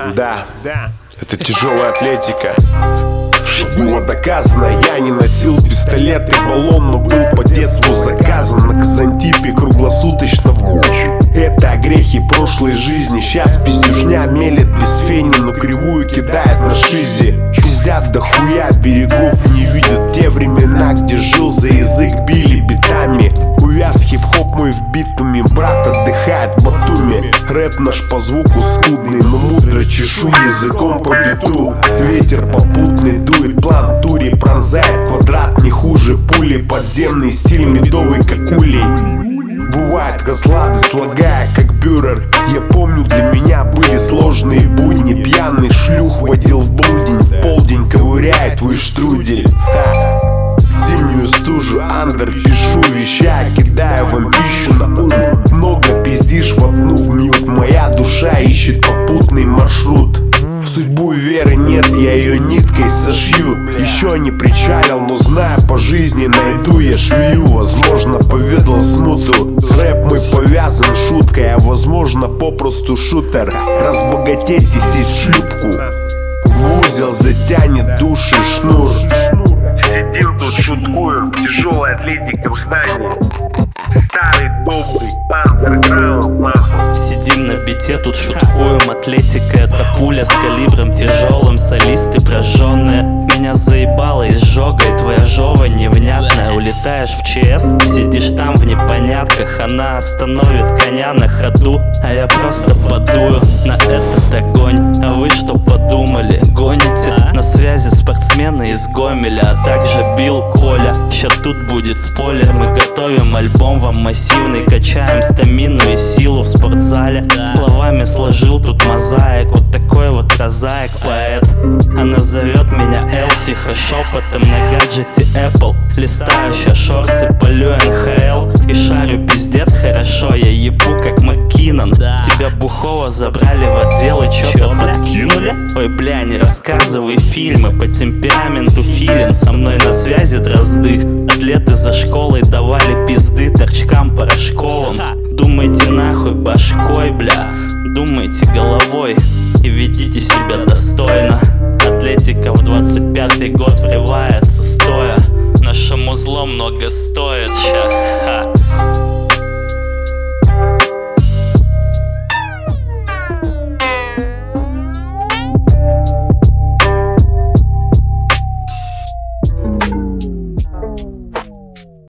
Да, это тяжелая атлетика. Было доказано, я не носил пистолет и баллон, но был по детству заказан на Казантипе круглосуточно. Это грехи прошлой жизни. Сейчас пиздюшня мелет без фени, но кривую кидает на шизе. Пиздят до хуя, берегов не видят. Те времена, где жил, за язык били битами. Увяз хип-хоп мой в битами, брат отдыхает в Батуми. Рэп наш по звуку скудный, но мудро чешу языком по биту. Ветер попутный дует, план в туре пронзает квадрат не хуже пули. Подземный стиль медовый, как улей. Бывает разлады, слагая как бюрер. Я помню, для меня были сложные будни. Пьяный шлюх водил в блудень. В полдень ковыряет твой штрудель. Зимнюю стужу андер пишу, вещая, кидаю вам пищу на ум. Много пиздишь, воткнув мьют. Моя душа ищет попутный маршрут. В судьбу веры нет, я ее ниткой сошью. Еще не причалил, но знаю, по жизни найду я швею. Возможно, поведал смуту. Рэп мой повязан шуткой, а возможно, попросту шутер. Разбогатеть и сесть в шлюпку. В узел затянет души шнур. Сидим тут, шуткуем, тяжелая атлетика в здании. Старый добрый андерграунд, нахуй. Сидим на бите, тут шуткуем. Атлетика — это пуля с калибром тяжелым. Солисты прожженные. Меня заебало изжогой твоя жова невнятная. Улетаешь в ЧС, сидишь там в непонятках. Она остановит коня на ходу, а я просто подую на этот огонь. А вы что подумали? Гоните? На связи спортсмены из Гомеля, а также Билл Коля. Ща тут будет спойлер, мы готовим альбом вам массивный. Качаем стамину и силу в спортзале. Словами сложил тут мозаик, вот такой вот прозаик поэт. Она зовет меня Эл, тихо шепотом на гаджете Apple. Листаю ща шорты, полю НХЛ и шарю пиздец хорошо. Я ебу как Маккинон. Тебя бухого забрали в отдел и чё-то подкинули? Ой, бля, не рассказывай фильмы, по темпераменту филин. Со мной на связи дрозды. Атлеты за школой давали пизды торчкам порошковым. Думайте нахуй башкой, бля, думайте головой и ведите себя достойно. Атлетика в 25-й год врывается стоя. Нашему зло много стоит.